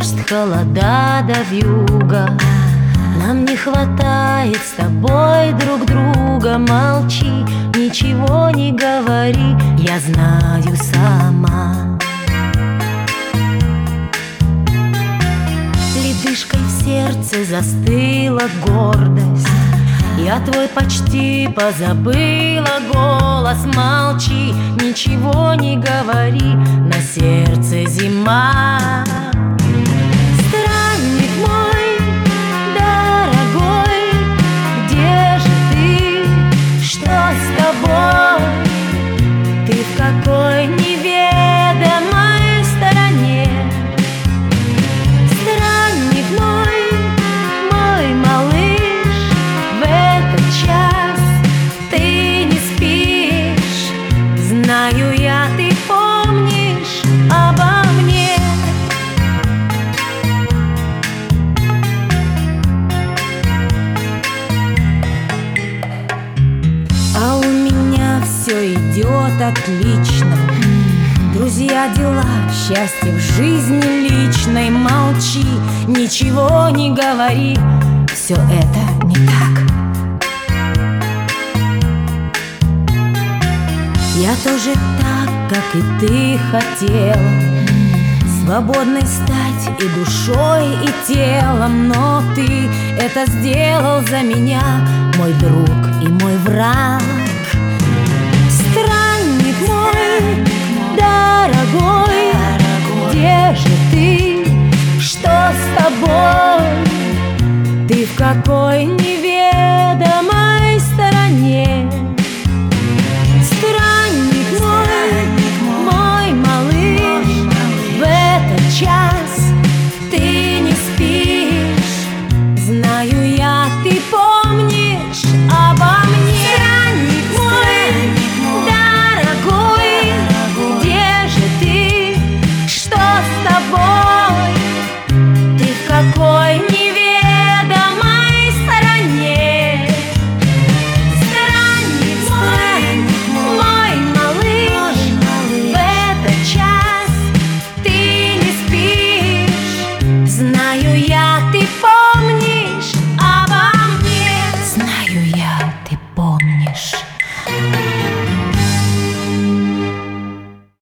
дождь, холода да вьюга. Нам не хватает с тобой друг друга. Молчи, ничего не говори, я знаю сама. Ледышкой в сердце застыла гордость. Я твой почти позабыла голос. Молчи, ничего не говори, на сердце зима. Странник мой, дорогой, где же ты? Что с тобой? Ты в какой неведомой стороне? Странник мой, мой малыш, в этот час ты не спишь. Знаю я, ты помнишь обо мне. А у меня все идет отлично. Друзья, дела, счастье в жизни личной. Молчи, ничего не говори, все это не так. Я тоже так, как и ты хотел, свободной стать и душой, и телом. Но ты это сделал за меня, мой друг и мой враг. Странник мой, дорогой, где же ты? Что с тобой? Ты в какой неведомой